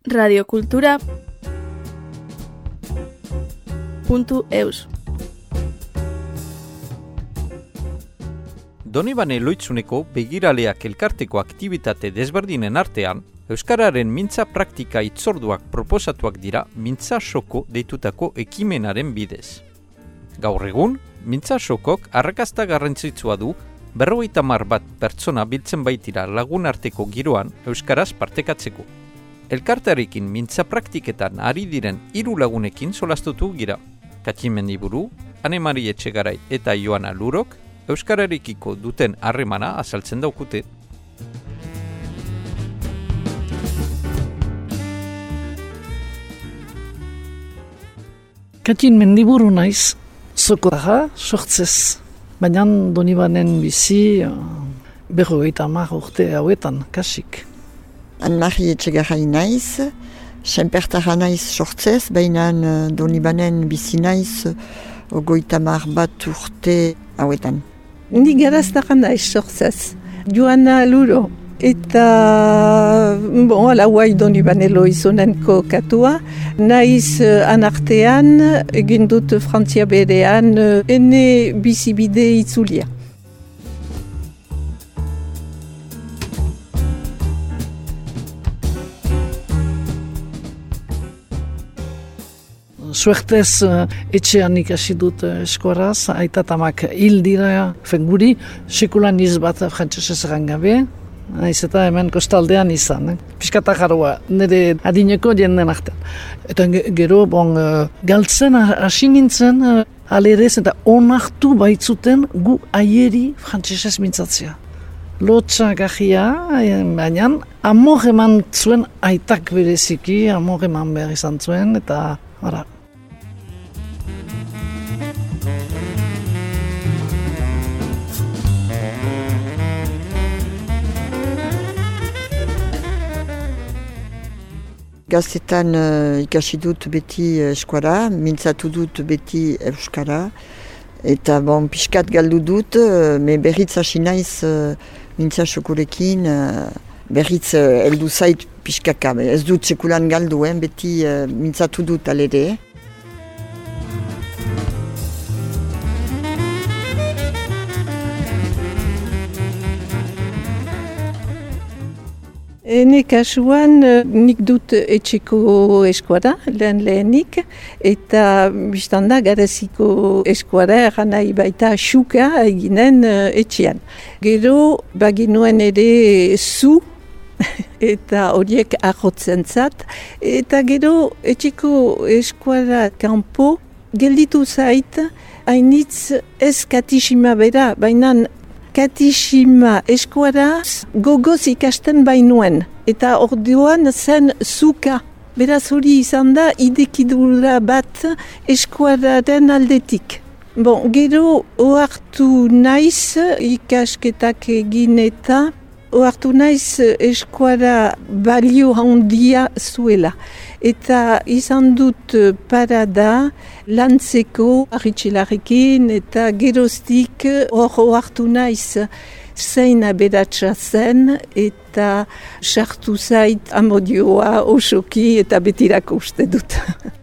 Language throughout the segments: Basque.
radiokultura.eus. Donibane Loitzuneko begiraleak elkarteko aktibitate desberdinen artean, Euskararen mintza praktika itzorduak proposatuak dira mintza soko deitutako ekimenaren bidez. Gaur egun, mintza sokok arrakasta garrantzitsua du 50 bat pertsona biltzen baitira lagunarteko giroan euskaraz partekatzeko. Elkartearekin mintza praktiketan ari diren 3 lagunekin solastutu gira. Katxin Mendiburu, Ane-Mari Etxegarai eta Joana Lurok euskararekiko duten harremana azaltzen daukute. Katxin Mendiburu naiz, sokotarra sortzez. Baina Donibanen bizi 50 urte hauetan, kasik. Ane-Mari Etxegarai naiz, senpertarra naiz sortzez, baina Donibanen bizi naiz 50 bat urte hauetan. Ni garaztarra naiz sortzez, Joana Luro. Eta, alauai Donibanelo izonenko katua, naiz anartean, egin dut Frantzia berean, ene bizibide itzulia. Suertez etxean ikasi dut eskoraz, aitatamak hil dira fenguri, sekulaniz bat frantsesez gabe. Naiz eta hemen kostaldean izan, Piskata jarua, nire adineko jenden artean. Eta gero, galtzen hasi nintzen, alerez eta onartu baitzuten gu aieri frantsesez mintzatzea. Lotsa gajia, baina amor eman zuen aitak bereziki, amor eman behar izan zuen, eta ara. Gaztetan ikasi dut beti eskuara, mintzatu dut beti euskara, eta piskat galdu dut, berriz hasi naiz mintza sokorekin, berriz heldu zait piskaka. Ez dut sekulan galdu, beti mintzatu dut alere. Ene kasuan nik dut etxeko eskuara, lehenik, eta biztanda gareziko eskuara eran nahi baita xuka eginen etxean. Gero baginuen ere zu, eta horiek ahotzen zat, eta gero etxeko eskuara kanpo gelditu zait, hainitz ez katixima bera, baina katixima eskuaraz gogoz ikasten bainuen, eta orduan zen zuka. Beraz hori izan da idekidura bat eskuararen aldetik. Gero ohartu naiz ikasketak egin eta ohartu naiz eskuara balio handia zuela. Eta izan dut parada lantzeko arritxilarekin eta geroztik hartu naiz zein aberatsa zen eta sartu zait amodioa osoki eta betirako uste dut.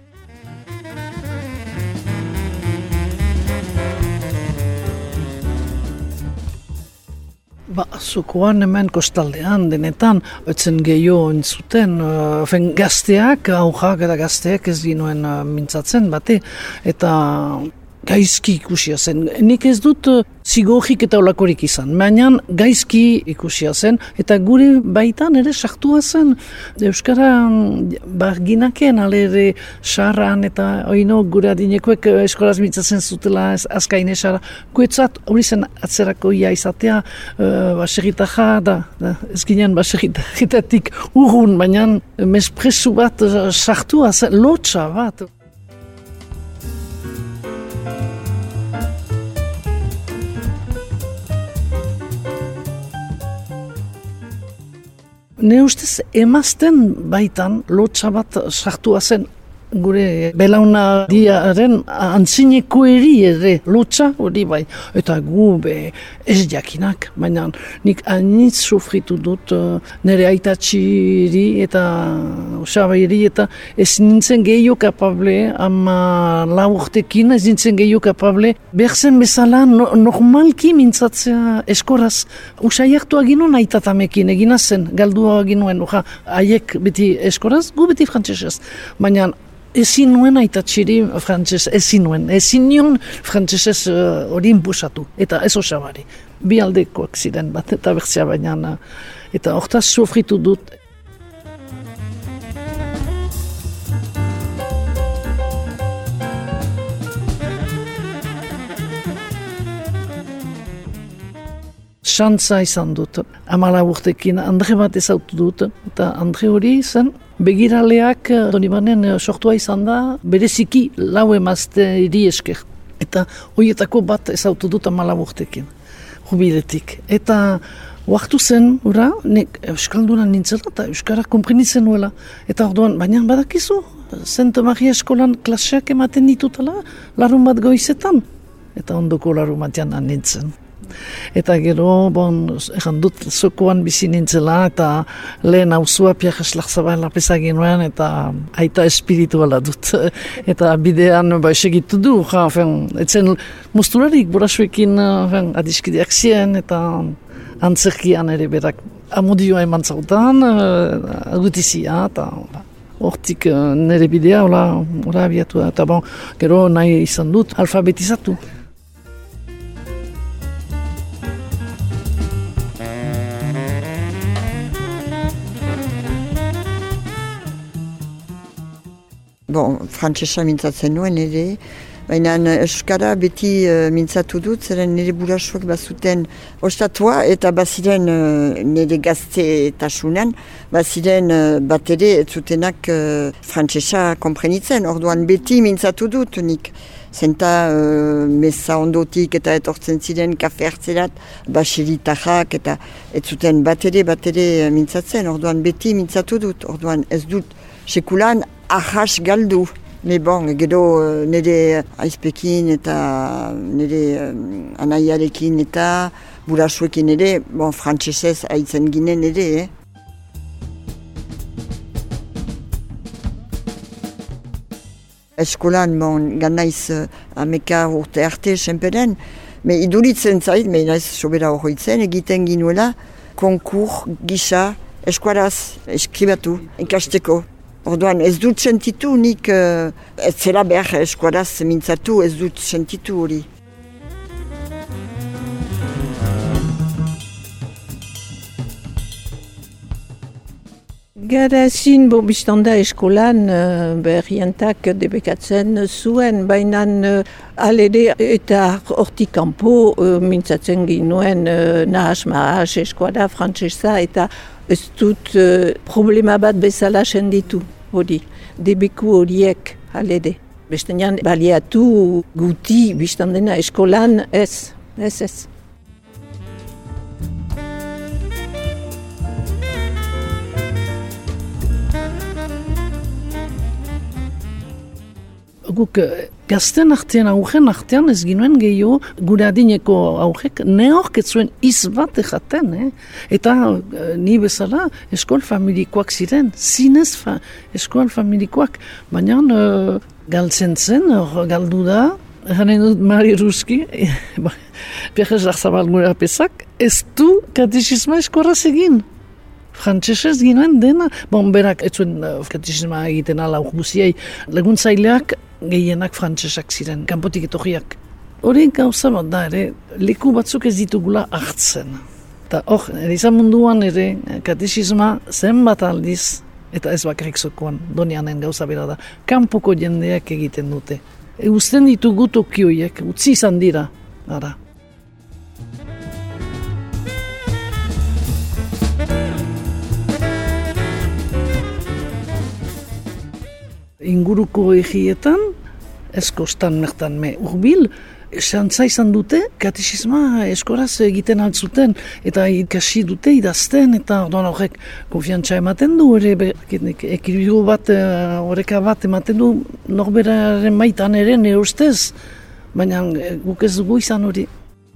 Zukoan hemen kostaldean denetan, etzen gehiago entzuten, gazteak, aurrak eta gazteak ez ginoen mintzatzen bate, eta gaizki ikusia zen. Nik ez dut zigorrik eta olakorik izan, baina gaizki ikusia zen, eta gure baitan ere sartua zen. Euskara barginakeen alere sarran eta oino gure adinekoek eskolaz mintzatzen zutela azkaine sarra. Guetzat hori zen atzerako ia izatea baserritaja da. Ez ginen baserritatik urrun, baina mespresu bat sartua zen, lotsa bat. Ne ustez emazten baitan lotsa bat sartua zen gure belaunaldiaren antzineko ere lotsa hori bai. Eta gu ez jakinak, baina nik anitz sufritu dut nire aitatxiri eta osabairi eta ez nintzen gehiago kapable, ama urtekin ez nintzen gehiago kapable, berzen bezala normalki mintzatzea eskoraz. Usaiartu aginuen aitatamekin, egina zen, galdua aginuen, haiek beti eskoraz, gu beti frantsesez. Baina ezin nuen aitatxiri frantses, ezin nion frantsesez hori inpusatu, eta ez osabari. Bi aldekoak ziren bat, eta bertzea baina, eta hortaz sofritu dut. Xantza izan dut, 14 urtekin, Andre bat ezautu dut, eta Andre hori zen, begiraleak Donibanen sortua izan da, bereziki 4 emazteri esker. Eta horietako bat ezautu dut 14 urtekin, jubiletik. Eta oartu zen, nek Euskaldunan nintzela eta Euskara komprenitzen nuela. Eta orduan, baina badakizu, Santa Maria eskolan klaseak ematen ditutela, larun bat goizetan. Eta ondoko larun batean nintzen. Eta gero, egan dut, zokoan bizi nintzela, eta lehen hauzua Pierre Eslagzabain lapesa ginuen, eta aita espirituala dut. Eta bidean segitu du, etzen musturarik burasuekin adiskideak zien, eta antzerkian ere berak amodioa eman zautan, agutizia, eta hortik nire bidea, hola abiatu, eta gero nahi izan dut alfabetizatu. Frantsesa mintzatzen nuen ere, baina Euskara beti mintzatu dut, zeren nire burasuak bazuten ostatua eta baziren nire gaztetasunan, baziren bat ere ez zutenak frantsesa komprenitzen, orduan beti mintzatu dut nik. Zenta meza ondotik eta etortzen ziren kafe hartzerat, baseritajak eta ez zuten bat ere mintzatzen, orduan beti mintzatu dut, orduan ez dut sekulan ahas galdu. Me gero nire aizpekin eta nire anaiarekin eta burasuekin ere, frantsesez haitzen ginen ere. Eskolan, ganaiz 11 urte arte senperen, iduritzen zait, naiz sobera horretzen, egiten ginuela, konkur gisa eskuaraz eskribatu, ikasteko. Orduan ez dut sentitu nik, ez zela behar eskuaraz mintzatu, ez dut sentitu hori. Garazin biztanda eskolan berrientak debekatzen zuen, baina alere eta hortik kanpo mintzatzen ginuen nahas eskuara frantsesa eta ez dut problema bat bezala senditu hori, debeku horiek alede. Bestean baliatu guti biztandena eskolan ez. Guk gazten artean, aurren artean ez ginuen gehiago gure adineko aurrek neork ez zuen izbat ejaten. Eta ni bezala eskol familikoak ziren, zinez eskol familikoak, baina galtzen zen, galdu da, janen dut Mari Ruski, Pierre Eslagzabain gure apesak, ez du katexisma eskorraz egin. Frantsesez ginoen dena, berak ez zuen katexisma egiten ala guziei, laguntzaileak gehienak frantsesak ziren, kanpotik etorriak. Hori gauza bat da ere, leku batzuk ez ditugula hartzen. Eta hor, izan munduan ere, katexisma zenbat aldiz, eta ez bakarrik zokoan, Donianen gauza bera da, kanpoko jendeak egiten dute. Uzten ditugu tokioiek, utzi izan dira, ara. Inguruko egietan, ez kostan mertan me urbil, Xantza izan dute, katexisma eskoraz egiten altzuten, eta ikasi dute idazten, eta orduan horrek konfiantza ematen du, ekilibrigu bat, horreka bat ematen du norberaren maitan ere ne ustez, baina guk ez dugu izan hori.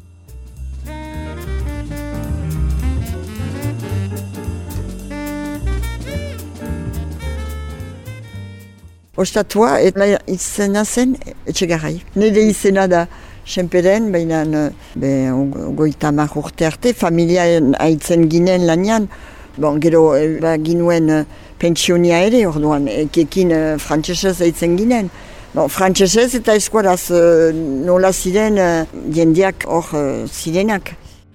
Ostatua, izena zen Etxegarai. Nire izena da Senperen, baina goita hamar urte arte, familia haitzen ginen lanean. Gero ginuen pentsionia ere, orduan, ekekin frantsesez haitzen ginen. Frantsesez eta eskuaraz nola ziren jendeak hor zirenak.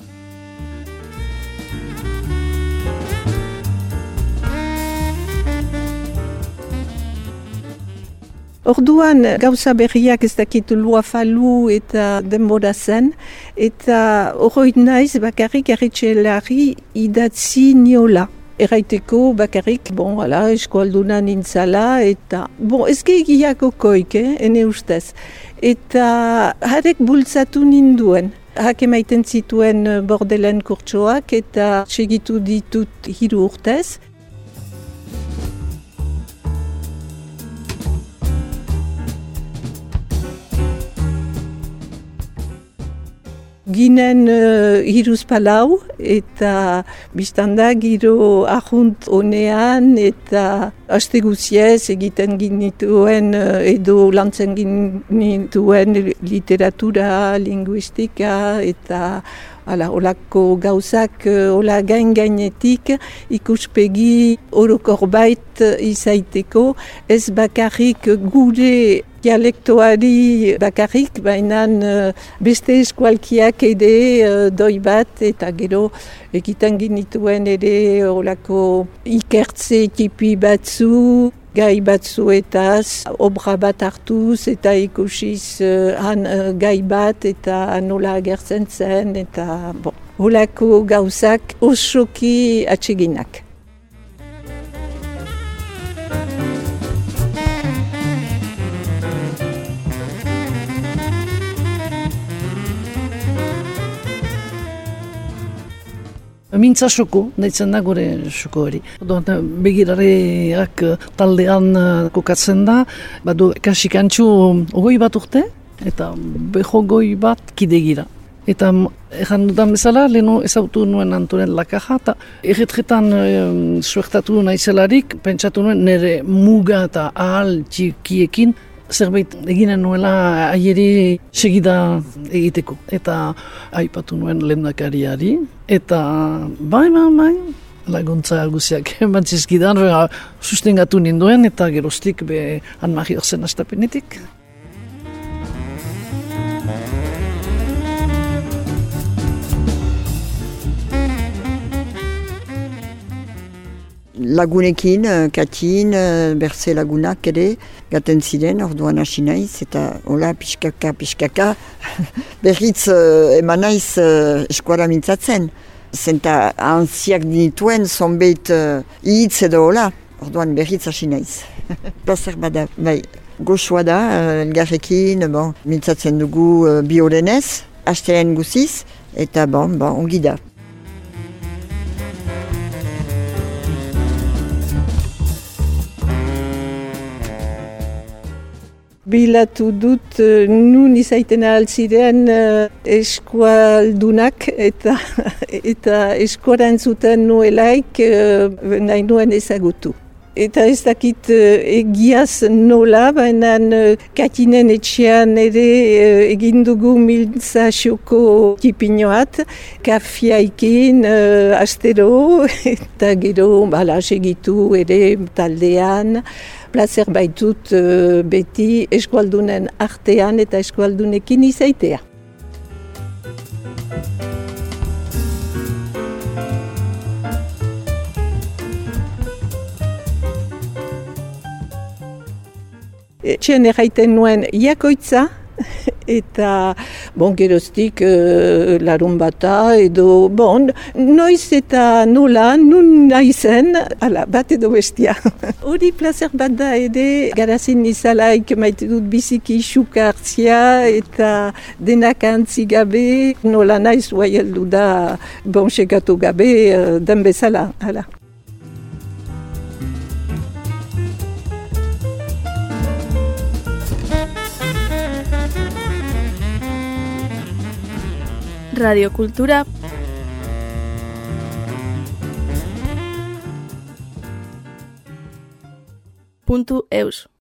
Orduan gauza berriak ez dakitu luafalu eta denbora zen, eta horroit naiz bakarrik erritxelari idatzi niola. Erraiteko bakarrik, eskualduna nintzala, eta ez gehiago koik, ene ustez. Eta harek bultzatu ninduen. Hake maiten zituen bordelen kurtsoak eta segitu ditut 3 urtez. Ginen hiruzpalau eta biztanda giro ahunt honean eta aste guziez egiten ginituen edo lantzen ginituen literatura, linguistika eta olako gauzak ola gainetik ikuspegi orokorbait izaiteko, ez bakarrik gure dialektoari bakarrik, baina beste eskualkiak ere doi bat eta gero egiten ginituen ere olako ikertze tipi batzu, gai batzuetaz, obra bat hartuz eta ikusiz gai bat eta nola agertzen zen eta olako gauzak osoki atseginak. Mintza soko, daitzen da gure soko hori. Begirareak taldean kokatzen da, badu kasikantxu 20 bat urte, eta 20 bat kidegira. Eta erran dudan bezala, leheno ezautu nuen Antonen Lakaja, eta erretretan suertatu naizelarik, pentsatu nuen nire muga eta ahal txikiekin, zerbait eginen nuela aieri segida egiteko. Eta aipatu nuen lehendakariari, eta bai, laguntza guziak bantzizkidan, sustengatu ninduen, eta geroztik Anne-Marie Orsen astapenetik. Lagunekin, Katin, Berze lagunak ere, gaten ziren, orduan hasi naiz, eta hola pixkaka, berriz eman naiz eskuara mintzatzen. Zenta antziak dituen zonbeit hitz edo hola, orduan berriz hasi naiz. Plazer bada, bai, goxoa da, elgarrekin, mintzatzen dugu bi horenez, hastean guziz, eta ongi da. Bilatu dut nun izaiten altziren eskualdunak eta eskuaran zuten nuelaik nahi nuen ezagutu. Eta ez dakit egiaz nola, baina Katinen etxean ere egin dugu mintza xoko tipinoat, kafiaikin, astero, eta gero segitu ere taldean. Plazer baitut beti eskualdunen artean eta eskualdunekin izaitea. Etxean erraiten nuen iakoitza Eta, geroztik larun bata edo, noiz eta nola, nun naizen, bat edo bestia. Hori plazer bat da ere, garazin izalaik maite dut biziki xuka hartzia eta denak antzi gabe, nola naiz heldu da, sekatu gabe, den bezala, hala. Radiokultura. .eus